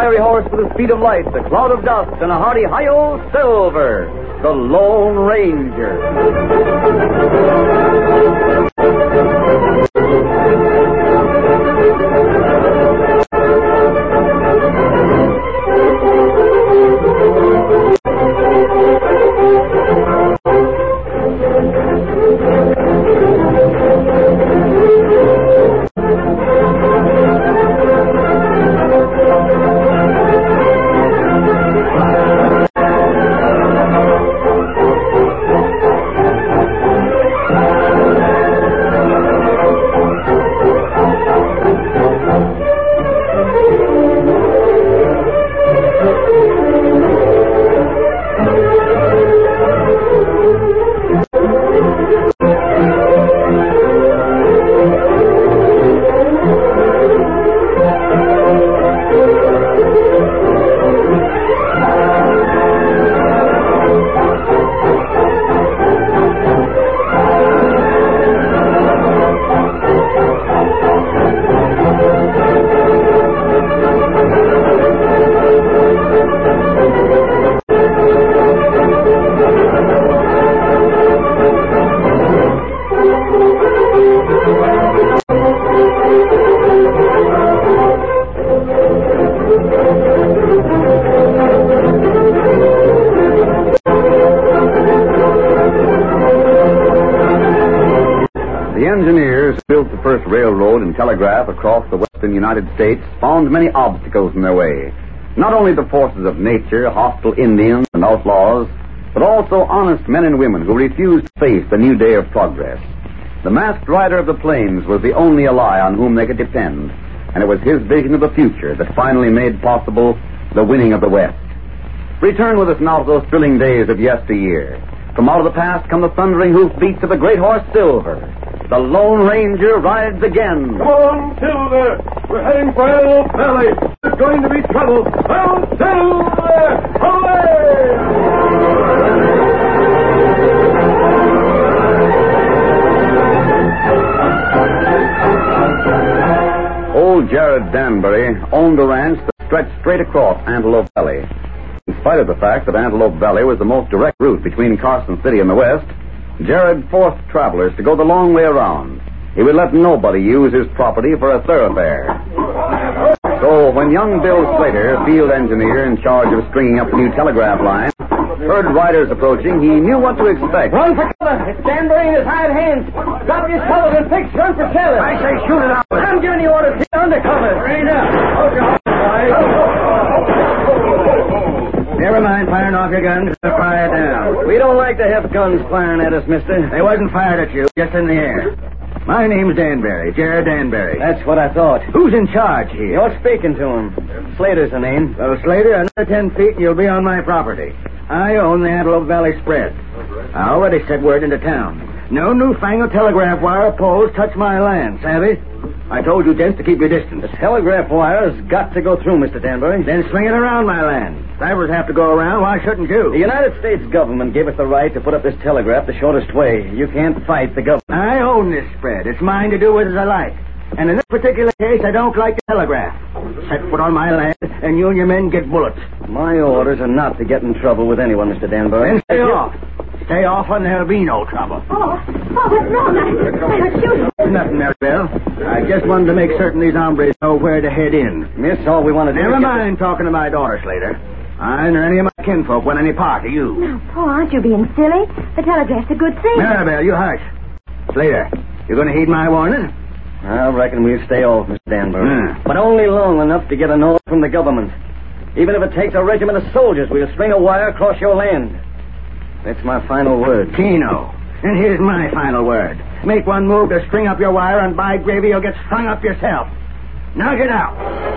fiery horse with the speed of light, the cloud of dust, and a hearty hi-yo Silver, the Lone Ranger. Railroad and telegraph across the western United States found many obstacles in their way. Not only the forces of nature, hostile Indians and outlaws, but also honest men and women who refused to face the new day of progress. The masked rider of the plains was the only ally on whom they could depend, and it was his vision of the future that finally made possible the winning of the West. Return with us now to those thrilling days of yesteryear. From out of the past come the thundering hoofbeats of the great horse Silver. The Lone Ranger rides again. Come on, Silver! We're heading for Antelope Valley. There's going to be trouble. Oh, Silver! Away! Old Jared Danbury owned a ranch that stretched straight across Antelope Valley. In spite of the fact that Antelope Valley was the most direct route between Carson City and the west, Jared forced travelers to go the long way around. He would let nobody use his property for a thoroughfare. So when young Bill Slater, field engineer in charge of stringing up the new telegraph line, heard riders approaching, he knew what to expect. Run for cover! It's Danbury in his hired hands. Drop your fellows and fix. Run for shelter. I say shoot it out. I'm giving you orders. Get undercover. Rain up. Hold your horse, boys. Never mind firing off your guns. Fire down. We don't like to have guns firing at us, mister. They wasn't fired at you, just in the air. My name's Danbury, Jared Danbury. That's what I thought. Who's in charge here? You're speaking to him. Slater's the name. Well, Slater, another 10 feet and you'll be on my property. I own the Antelope Valley spread. I already sent word into town. No newfangled telegraph wire or poles touch my land, savvy? I told you, gents, to keep your distance. The telegraph wire's got to go through, Mr. Danbury. Then swing it around my land. Drivers have to go around. Why shouldn't you? The United States government gave us the right to put up this telegraph the shortest way. You can't fight the government. I own this spread. It's mine to do with as I like. And in this particular case, I don't like the telegraph. Set foot on my land, and you and your men get bullets. My orders are not to get in trouble with anyone, Mr. Danbury. Then stay off. Stay off and there'll be no trouble. Oh, what's wrong? I heard shooting. Nothing, Maribel. I just wanted to make certain these hombres know where to head in. Miss, all we want to do Never is mind talking to my daughter, Slater. I nor any of my kinfolk want any part of you. Now, Paul, aren't you being silly? The telegraph's a good thing. Maribel, you hush. Slater, you going to heed my warning? I reckon we'll stay off, Mr. Danbury. But only long enough to get an order from the government. Even if it takes a regiment of soldiers, we'll string a wire across your land. That's my final word. Keno. And here's my final word. Make one move to string up your wire, and by gravy, you'll get strung up yourself. Now get out.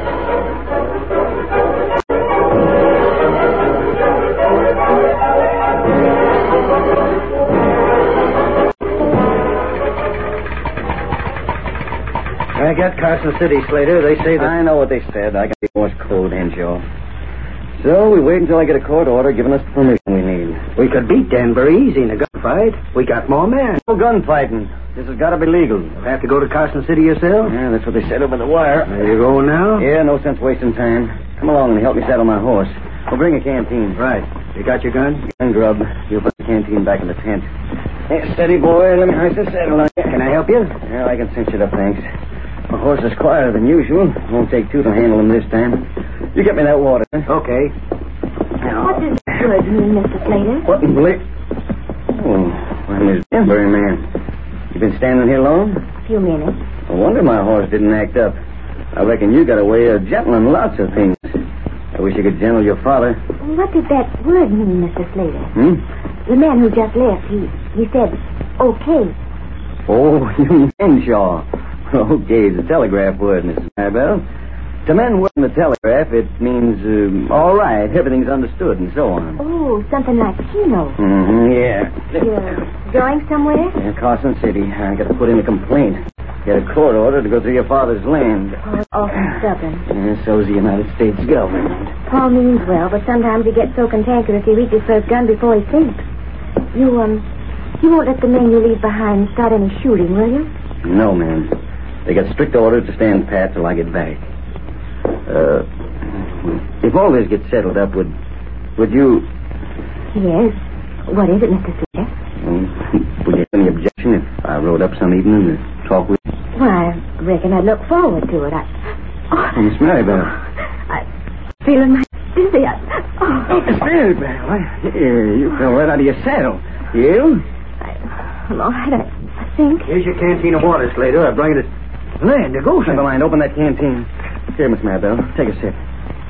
I got Carson City, Slater. They say that... I know what they said. I got the Morse code, Henshaw. So we wait until I get a court order giving us the permission we need. We could beat Danbury easy in a gunfight. We got more men. No gunfighting. This has got to be legal. Have to go to Carson City yourself? Yeah, that's what they said over the wire. There you go now? Yeah, no sense wasting time. Come along and help me saddle my horse. We'll bring a canteen. Right. You got your gun? And grub. You'll put the canteen back in the tent. Hey, steady, boy. Let me hoist the saddle on you. Can I help you? Well, I can cinch it up, thanks. My horse is quieter than usual. Won't take two to handle him this time. You get me that water. Huh? Okay. What does that word mean, Mr. Slater? What in Blake? Oh, I'm this Danbury man. You been standing here long? A few minutes. No wonder my horse didn't act up. I reckon you got a way of gentling lots of things. I wish you could gentle your father. What did that word mean, Mr. Slater? The man who just left, he said, okay. Oh, you mean Henshaw. Okay, it's a telegraph word, Mrs. Maribel. To men working the telegraph, it means, all right, everything's understood, and so on. Oh, something like Keno. Yeah. You're going somewhere? Yeah, Carson City. I got to put in a complaint. Get a court order to go through your father's land. Paul's awfully stubborn. Yeah, so's the United States government. Paul means well, but sometimes he gets so cantankerous he reaches for his gun before he thinks. You won't let the men you leave behind start any shooting, will you? No, ma'am. They got strict orders to stand pat till I get back. If all this gets settled up, would you... Yes. What is it, Mr. Slater? Would you have any objection if I rode up some evening to talk with you? Why, I reckon I'd look forward to it. Oh, Miss Maribel. I'm feeling my dizzy. Miss Maribel, you fell right out of your saddle. You? I'm all right, I think. Here's your canteen of water, Slater. I brought you to land to go. Never mind. Open that canteen. Here, Miss Maribel. Take a sip.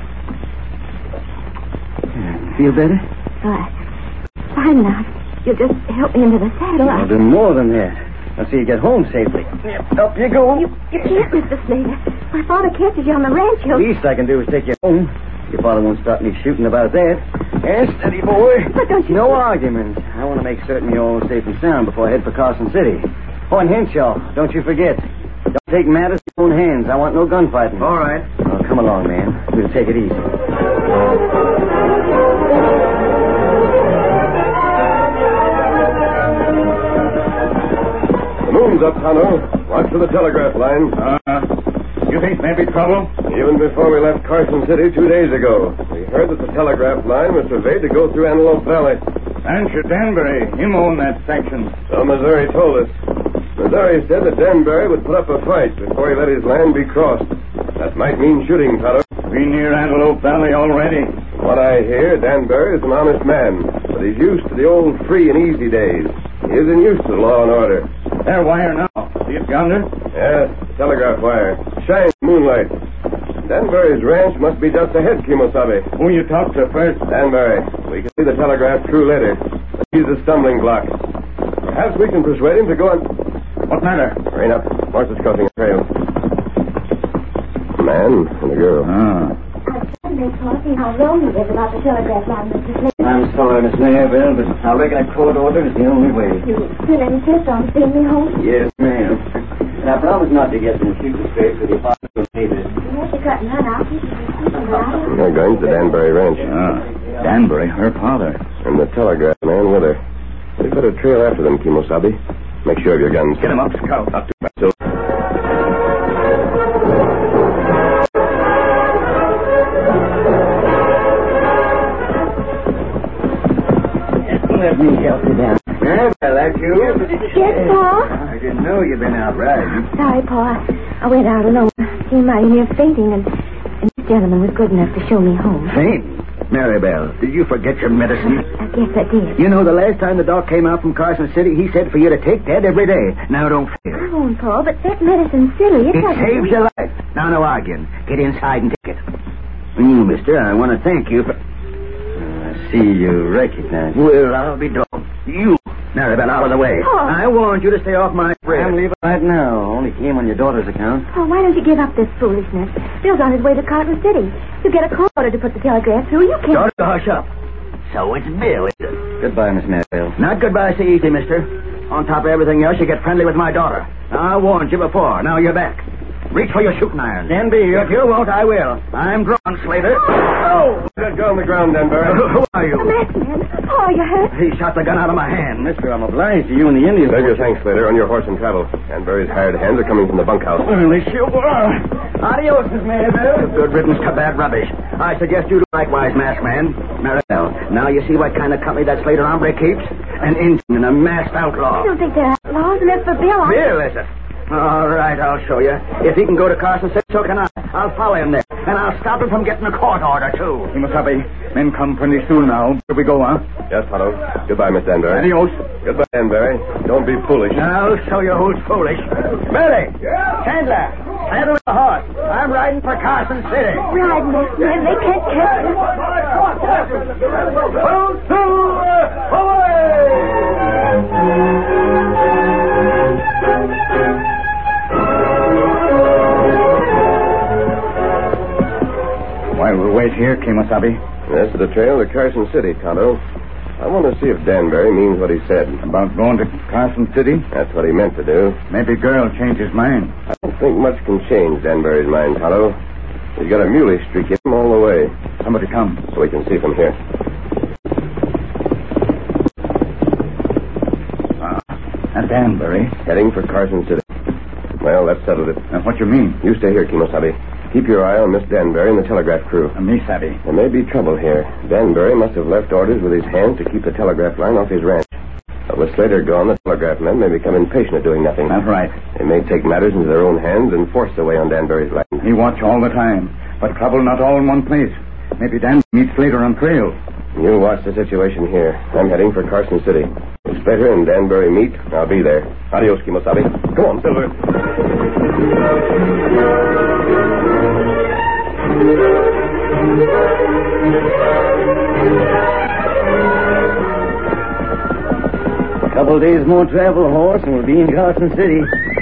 Feel better? Fine now. You'll just help me into the saddle. I'll do more than that. I'll see you get home safely. Up you go. You can't, Mr. Slater. My father catches you on the ranch. The least I can do is take you home. Your father won't stop me shooting about that. Yes, steady, boy. But don't you... No arguments. I want to make certain you're all safe and sound before I head for Carson City. Oh, and Henshaw, don't you forget. Don't take matters in your own hands. I want no gunfighting. All right. Oh, come along, man. We'll take it easy. The moon's up, Tonto. Watch for the telegraph line. You think there'd be trouble? Even before we left Carson City 2 days ago, we heard that the telegraph line was surveyed to go through Antelope Valley. Rancher Danbury, him own that section. So Missouri told us. Missouri said that Danbury would put up a fight before he let his land be crossed. That might mean shooting, Tonto. We near Antelope Valley already. From what I hear, Danbury is an honest man, but he's used to the old free and easy days. He isn't used to law and order. Their wire now. See it yonder? Yes, telegraph wire. Shines moonlight. Danbury's ranch must be just ahead, Kimosabe. Who you talk to first? Danbury. We can see the telegraph true later. He's a stumbling block. Perhaps we can persuade him to go on... What matter? Rain up. Horses crossing a trail. A man and a girl. I suddenly thought see how wrong he is about the telegraph line, Mr. Slater. I'm sorry, Miss Maribel, but I reckon a court order is the only way. You still insist on seeing me home? Yes, ma'am. And I promise not to get them shooting straight for the apartment neighbors. You have to cut and run out. They're going to the Danbury ranch. Danbury, her father. And the telegraph man with her. We better trail after them, Kimosabe. Make sure of your guns. Get him up, Scout. Not too bad. So... Let me help you down. Yeah, that's you? Yes, Pa? I didn't know you'd been out riding. Sorry, Pa. I went out alone. Came out here fainting, and this gentleman was good enough to show me home. Faint? Maribel, did you forget your medicine? I guess I did. You know, the last time the doc came out from Carson City, he said for you to take that every day. Now, don't fear. I won't, Pa, but that medicine's silly. It saves your life. Now, no arguing. Get inside and take it. And you, mister, I want to thank you for... I see you recognize me. Well, I'll be dogged. You, Maribel, out of the way. Oh. I warned you to stay off my bread. I'm leaving right now. Only came on your daughter's account. Oh, why don't you give up this foolishness? Bill's on his way to Carson City. You get a court order to put the telegraph through. You can't... Daughter, hush up. So it's Bill, is it? Goodbye, Miss Maribel. Not goodbye so easy, mister. On top of everything else, you get friendly with my daughter. I warned you before. Now you're back. Reach for your shooting iron. Danby, If you won't, I will. I'm drawn, Slater. Oh! Let go on the ground, Danbury. Who are you? A masked man. Oh, you hurt? He shot the gun out of my hand. Mister, I'm obliged to you and the Indians. Save your thanks, Slater. On your horse and travel. Danbury's hired hands are coming from the bunkhouse. Well, they sure are. Adios, Miss Mayville. Good riddance to bad rubbish. I suggest you do likewise, masked man. Maribel, now you see what kind of company that Slater hombre keeps? An Indian and a masked outlaw. I don't think they're outlaws, and as for Bill, Bill, is it? All right, I'll show you. If he can go to Carson City, so can I. I'll follow him there. And I'll stop him from getting a court order, too. Kimasabi, men come pretty soon now. Here we go, huh? Yes, Tonto. Goodbye, Miss Danbury. Adios. Goodbye, Danbury. Don't be foolish. I'll show you who's foolish. Billy! Chandler! Saddle the horse. I'm riding for Carson City. ride, masked man. They can't catch us. While we wait here, Kimasabi. This is the trail to Carson City, Tonto. I want to see if Danbury means what he said. About going to Carson City? That's what he meant to do. Maybe girl changed his mind. I don't think much can change Danbury's mind, Tonto. He's got a muley streak in him all the way. Somebody come. So we can see from here. And Danbury. Heading for Carson City. Well, that settled it. Now, what you mean? You stay here, Kimosabe. Keep your eye on Miss Danbury and the telegraph crew. Me, Savvy. There may be trouble here. Danbury must have left orders with his hands to keep the telegraph line off his ranch. But with Slater gone, the telegraph men may become impatient at doing nothing. That's right. They may take matters into their own hands and force their way on Danbury's land. He watch all the time. But trouble not all in one place. Maybe Dan meets Slater on trail. You watch the situation here. I'm heading for Carson City. If Slater and Danbury meet, I'll be there. Adios, Kimosabe. Come on, Silver. Couple days more travel, horse, and we'll be in Carson City.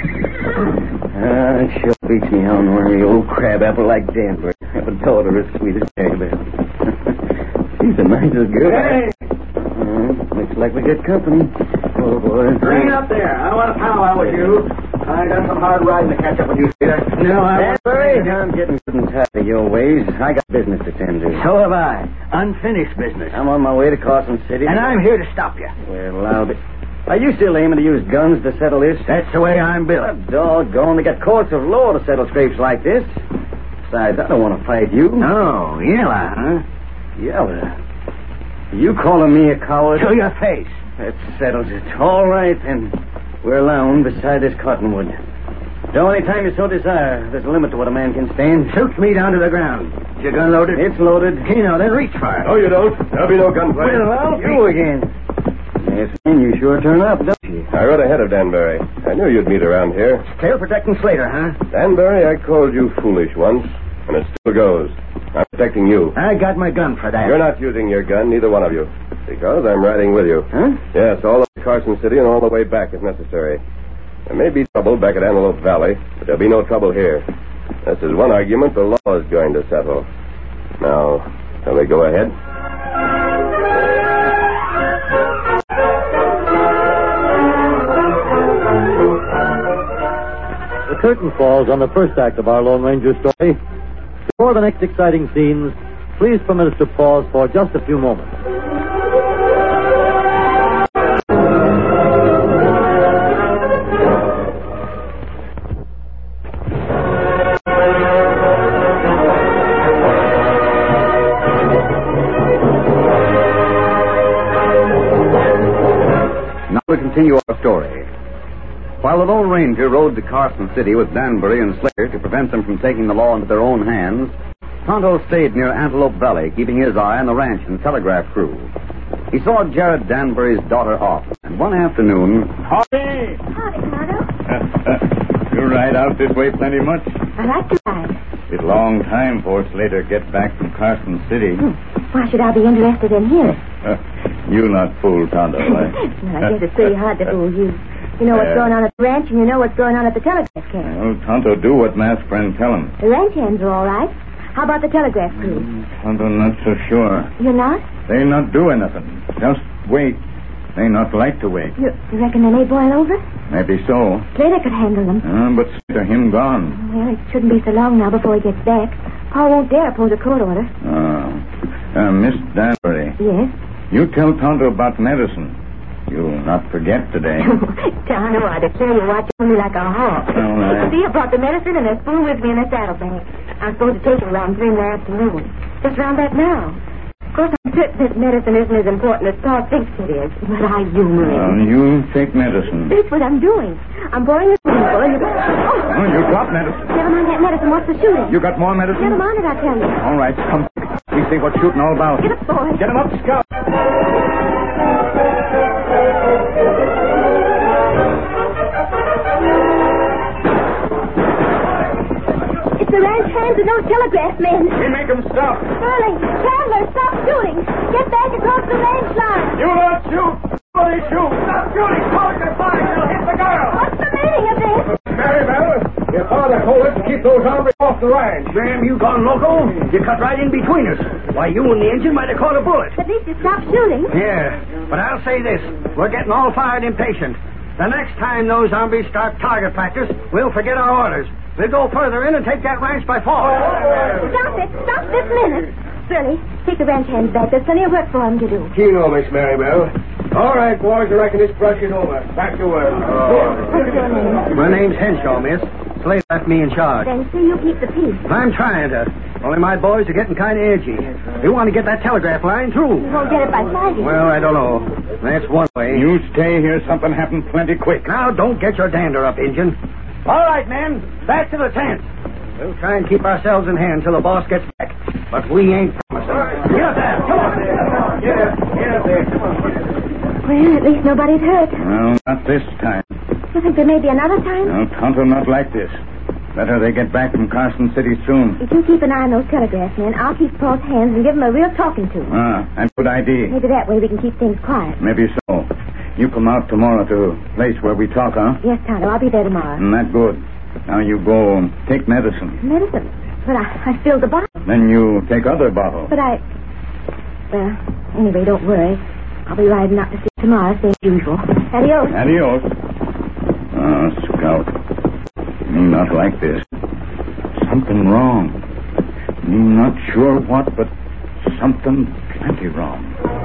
It sure beats me how an ornery old crabapple like Danbury have a daughter as sweet as Annabelle. She's the nicest girl. Hey! Looks like we got company. Oh, boy. Bring it up there. I don't want to powwow with you. I got some hard riding to catch up with you, Peter. No, Danbury, I'm getting good and tired of your ways. I got business to tend to. So have I. Unfinished business. I'm on my way to Carson City. And I'm here to stop you. Well, I'll be... Are you still aiming to use guns to settle this? That's the way I'm built. Doggone, they got courts of law to settle scrapes like this. Besides, I don't want to fight you. Oh, Yella, huh? Yella? You calling me a coward? To your face. That settles it. All right, then. We're alone beside this cottonwood. Though any time you so desire, there's a limit to what a man can stand. Shoot me down to the ground. Is your gun loaded? It's loaded. Keno, then reach for it. No, you don't. There'll be no gunplay. Well, I'll do again. Yes, and you sure turn up, don't you? I rode ahead of Danbury. I knew you'd meet around here. Tail protecting Slater, huh? Danbury, I called you foolish once, and it still goes. I'm protecting you. I got my gun for that. You're not using your gun, neither one of you. Because I'm riding with you. Huh? Yes, all the way to Carson City and all the way back if necessary. There may be trouble back at Antelope Valley, but there'll be no trouble here. This is one argument the law is going to settle. Now, shall we go ahead? The curtain falls on the first act of our Lone Ranger story. Before the next exciting scenes, please permit us to pause for just a few moments. Now we continue our story. While the Lone Ranger rode to Carson City with Danbury and Slater to prevent them from taking the law into their own hands, Tonto stayed near Antelope Valley, keeping his eye on the ranch and telegraph crew. He saw Jared Danbury's daughter off, and one afternoon... Howdy! Howdy, Tonto. You ride out this way plenty much? I like to ride. It's a long time before Slater get back from Carson City. Why should I be interested in here? You not fool, Tonto. I guess it's pretty hard to fool you. You know what's going on at the ranch, and you know what's going on at the telegraph camp. Well, Tonto do what masked friend tell him. The ranch hands are all right. How about the telegraph crew? Tonto not so sure. You're not? They not do anything. Just wait. They not like to wait. You reckon they may boil over? Maybe so. Slater could handle them. But Slater, him gone. Well, it shouldn't be so long now before he gets back. Paul won't dare oppose a court order. Miss Danbury. Yes? You tell Tonto about medicine. You'll not forget today. Tonto, I declare you watch me like a hawk. All right. See, I brought the medicine and a spoon with me in a saddlebag. I'm supposed to take it around 3 in the afternoon. Just round that now. Of course, I'm certain this medicine isn't as important as Paul thinks it is. But I humor him. You take medicine. That's what I'm doing. I'm pouring a spoonful and you... You got medicine. Never mind that medicine. What's the shooting? You got more medicine? Never mind it, I tell you. All right, come. We see what shooting all about. Get up, boy. Get him up, Scout. It's the ranch hands and those telegraph men. We make them stop. Burling, Chandler, stop shooting. Get back across the range line. You don't shoot. Somebody shoot. Stop shooting. Close your fire. You'll hit the girl. What's the meaning of this? Maribel, your father told us to keep those hombres off the ranch. Damn, you gone loco? You cut right in between us. Why, you and the engine might have caught a bullet. At least you stopped shooting. Yeah, but I'll say this. We're getting all fired impatient. The next time those zombies start target practice, we'll forget our orders. We'll go further in and take that ranch by force. Stop it. Stop this minute. Shirley, take the ranch hands back. There's plenty of work for them to do. Keno, Miss Maribel. All right, boys, I reckon this brush is over. Back to work. What's your name? My name's Henshaw, miss. Slade left me in charge. Then see you keep the peace. I'm trying to. Only my boys are getting kind of edgy. They want to get that telegraph line through. You won't get it by Friday. Well, I don't know. That's one way. You stay here. Something happened plenty quick. Now, don't get your dander up, Injun. All right, men. Back to the tent. We'll try and keep ourselves in hand till the boss gets back. But we ain't promising. Get up there. Come on. Get up there. Come on. Well, at least nobody's hurt. Well, not this time. You think there may be another time? No, Tonto not like this. Better they get back from Carson City soon. If you keep an eye on those telegraph men, I'll keep Paul's hands and give him a real talking to. That's a good idea. Maybe that way we can keep things quiet. Maybe so. You come out tomorrow to a place where we talk, huh? Yes, Tonto, I'll be there tomorrow. That good. Now you go and take medicine. Medicine? But I filled the bottle. Then you take other bottle. But well, anyway, don't worry. I'll be riding up to see you tomorrow, same as usual. Adios. Adios. Scout. Me not like this. Something wrong. Me not sure what, but something plenty wrong.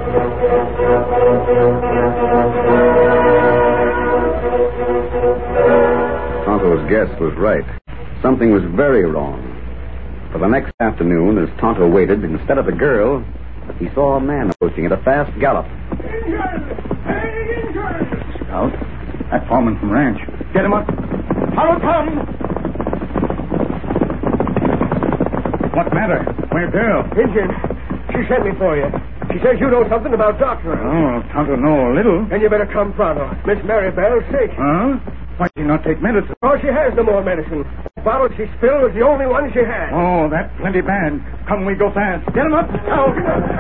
Tonto's guess was right. Something was very wrong. For the next afternoon, as Tonto waited, instead of the girl, he saw a man approaching at a fast gallop. Scout, that foreman from ranch. Get him up. How come? What matter? Where's girl? Injun, she sent me for you. She says you know something about doctoring. Oh, Tonto know a little. Then you better come pronto. Miss Maribel's sick. Huh? Why did she not take medicine? Oh, she has no more medicine. The bottle she spilled was the only one she had. Oh, that's plenty bad. Come, we go fast. Get him up. Out.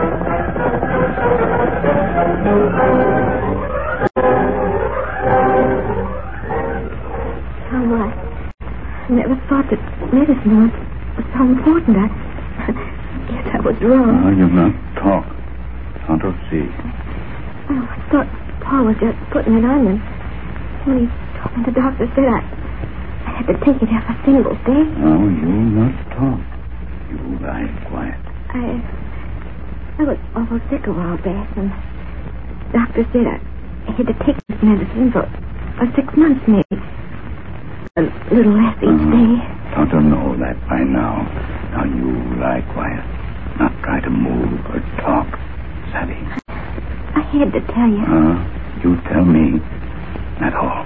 I never thought that medicine was so important. I guess I was wrong. Oh, you not talk. Tonto see. Oh, I thought Paul was just putting it on, and when he told me the doctor said I had to take it every single day. Oh, you not talk. You lie quiet. I was almost sick a while back, and the doctor said I had to take this medicine for 6 months, maybe. A little less each day. Tonto know that by now. Now you lie quiet. Not try to move or talk. Savvy? I had to tell you. You tell me. That's all.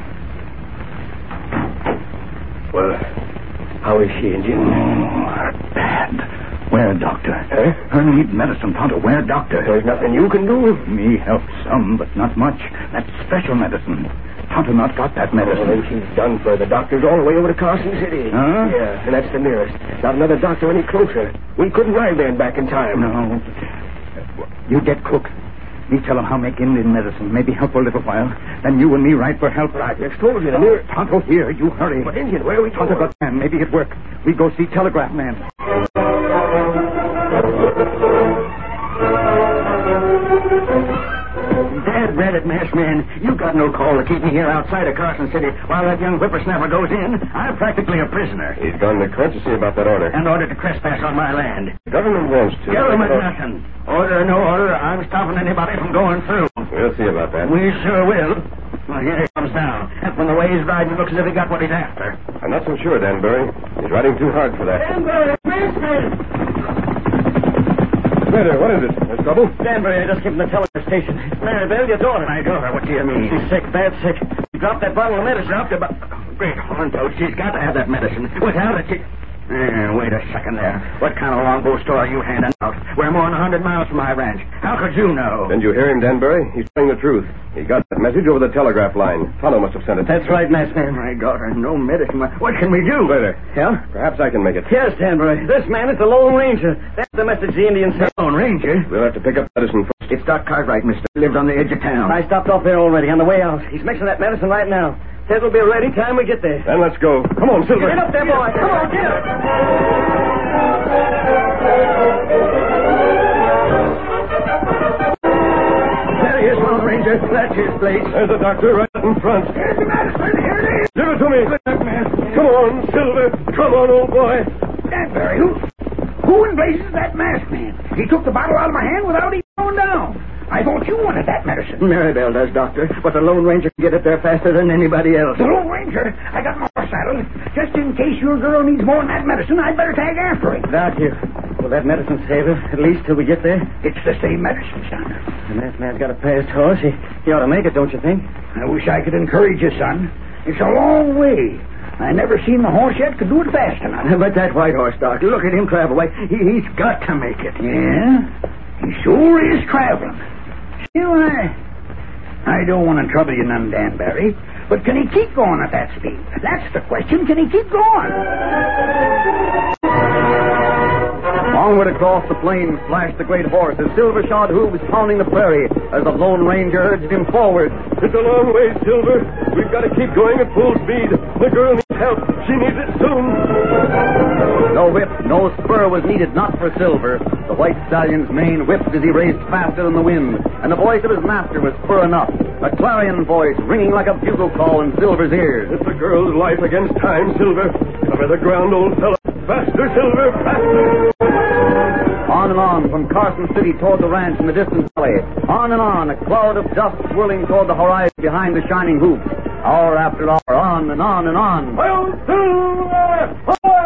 Well, how is she, Injun? Oh, her bad. Where, doctor? Her need medicine, Tonto. Where, doctor? There's nothing you can do. Me help some, but not much. That's special medicine. Tonto not got that medicine. Then she's done for. The doctor's all the way over to Carson City. Huh? Yeah, and that's the nearest. Not another doctor any closer. We couldn't ride there and back in time. No. You get cook. Me tell him how make Indian medicine. Maybe help for a little while. Then you and me ride for help. I just told you. The nearest... Tonto here. You hurry. But Indian, where are we going? Tonto got man. Maybe it work. We go see telegraph man. There Red-breaded masked man, you got no call to keep me here outside of Carson City while that young whippersnapper goes in. I'm practically a prisoner. He's gone to court to see about that order. And ordered to trespass on my land. The government wants to. Government nothing. Order or no order, I'm stopping anybody from going through. We'll see about that. We sure will. Well, here he comes down. And from the way he's riding, it looks as if he got what he's after. I'm not so sure, Danbury. He's riding too hard for that. Danbury, maskman! Matter, what is it? There's trouble? Danbury, I just came from the telephone station. Maribel, your daughter. My daughter, what do you mean? She's sick, bad sick. She dropped that bottle of medicine. Dropped about... Great horn toad, she's got to have that medicine. Without it, she... wait a second there. What kind of longbow store are you handing out? We're more than 100 miles from my ranch. How could you know? Didn't you hear him, Danbury? He's telling the truth. He got that message over the telegraph line. Tonto must have sent it. That's right, maskman. My daughter, no medicine. What can we do? Later. Yeah? Perhaps I can make it. Yes, Danbury. This man is the Lone Ranger. That's the message the Indians sent. Lone Ranger? We'll have to pick up medicine first. It's Doc Cartwright, mister. He lived on the edge of town. I stopped off there already on the way out. He's mixing that medicine right now. Says it'll be ready time we get there. Then let's go. Come on, Silver. Get up there, boy. Come on, get up. There he is, Lone Ranger. That's his place. There's the doctor right in front. Here's the medicine. Here it is. Give it to me. Come on, Silver. Come on, old boy. Danbury, who in blazes is that masked man? He took the bottle out of my hand without even going down. I thought you wanted that medicine. Maribel does, Doctor. But the Lone Ranger can get it there faster than anybody else. The Lone Ranger? I got my horse saddled. Just in case your girl needs more than that medicine, I'd better tag after him. Doc, here. Will that medicine save her, at least till we get there? It's the same medicine, son. The masked man's got a fast horse. He ought to make it, don't you think? I wish I could encourage you, son. It's a long way. I never seen the horse yet could do it fast enough. But that white horse, Doc, look at him travel away. He's got to make it. Yeah? He sure is traveling. Still, I don't want to trouble you none, Danbury, but can he keep going at that speed? That's the question. Can he keep going? Onward across the plains flashed the great horse, his silver-shod hooves pounding the prairie as the Lone Ranger urged him forward. It's a long way, Silver. We've got to keep going at full speed. The girl needs help. She needs it soon. No whip, no spur was needed, not for Silver. The white stallion's mane whipped as he raced faster than the wind, and the voice of his master was spur enough, a clarion voice ringing like a bugle call in Silver's ears. It's the girl's life against time, Silver. Cover the ground, old fellow. Faster, Silver, faster! On and on from Carson City toward the ranch in the distant valley. On and on, a cloud of dust swirling toward the horizon behind the shining hoops. Hour after hour, on and on and on. Well, Silver!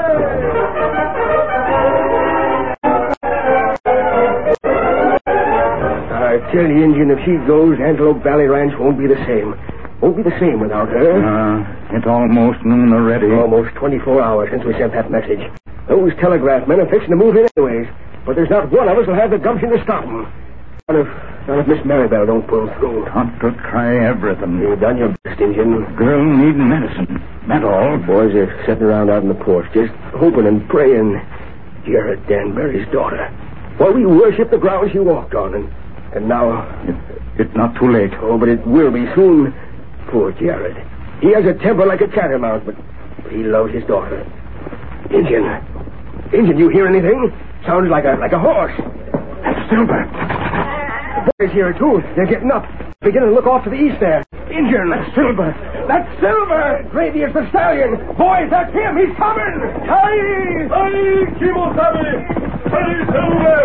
I tell you, Indian, if she goes, Antelope Valley Ranch won't be the same. Won't be the same without her. It's almost noon already. Almost 24 hours since we sent that message. Those telegraph men are fixing to move in anyways, but there's not one of us will have the gumption to stop them. Not if Miss Maribel don't pull through. Got to try everything. You've done your best, Indian. Girl need medicine. That all. Boys are sitting around out on the porch, just hoping and praying. Jared Danbury's daughter. Well, we worship the ground she walked on, and now... It's not too late. Oh, but it will be soon. Poor Jared. He has a temper like a catamount, but he loves his daughter. Indian, you hear anything? Sounds like a horse. That's Silver. The boys here, too. They're getting up. Beginning to look off to the east there. Indian, that's Silver. That's Silver! Gravy is the stallion. Boys, that's him. He's coming. Hi! Hey, Kimosabe! Hey, Silver!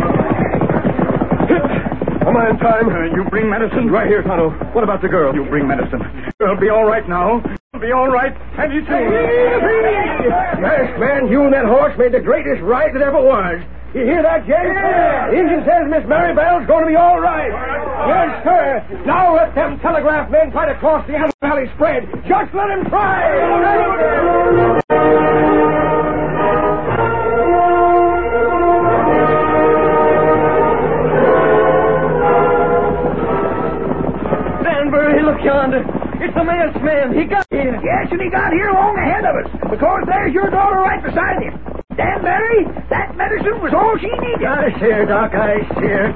Am I in time? You bring medicine? Right here, Tonto. What about the girl? You bring medicine. She'll be all right now. She'll be all right. And you too. Masked man, you and that horse made the greatest ride that ever was. You hear that, Jay? Yeah. The engine says Miss Maribel's going to be all right. Yes, sir. Now let them telegraph men try to cross the Antelope Valley spread. Just let them try. Danbury, look yonder. It's the masked man. He got here. Yes, and he got here long ahead of us, because there's your daughter right beside him. Danbury, that medicine was all she needed. I see her, Doc. I see her.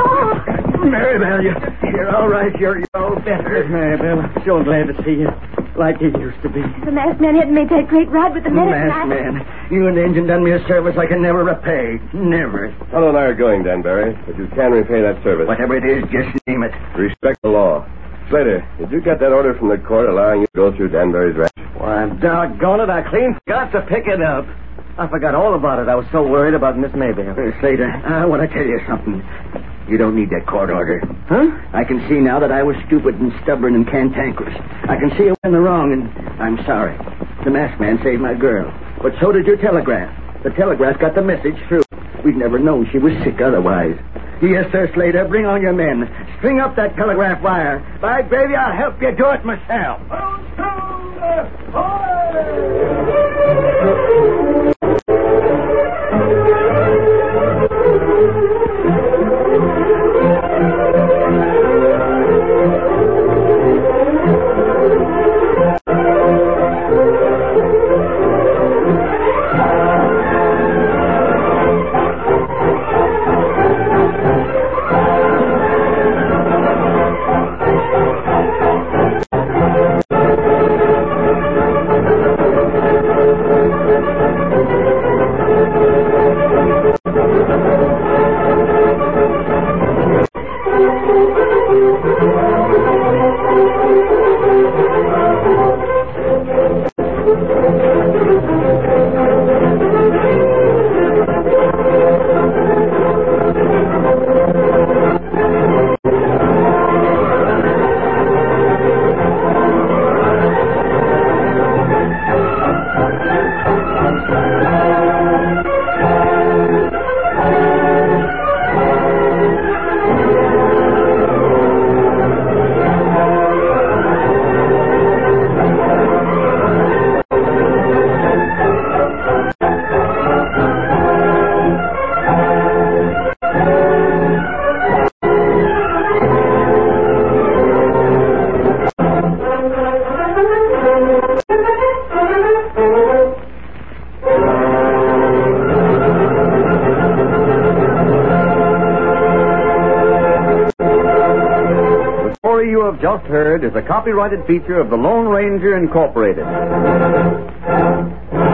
Oh. Maribel, you're all right. You're all better. Maribel, I'm so glad to see you. like he used to be. The masked man hadn't made that great ride with the medicine. Masked man, you and the engine done me a service I can never repay. Never. Tonto and I are going, Danbury, but you can repay that service. Whatever it is, just name it. Respect the law. Slater, did you get that order from the court allowing you to go through Danbury's ranch? Why, doggone it, I clean forgot to pick it up. I forgot all about it. I was so worried about Miss Maybelle. Slater, I want to tell you something. You don't need that court order. Huh? I can see now that I was stupid and stubborn and cantankerous. I can see I was in the wrong, and I'm sorry. The masked man saved my girl. But so did your telegraph. The telegraph got the message through. We'd never known she was sick otherwise. Yes, sir, Slater. Bring on your men. String up that telegraph wire. By gravy, I'll help you do it myself. Just heard is a copyrighted feature of the Lone Ranger Incorporated.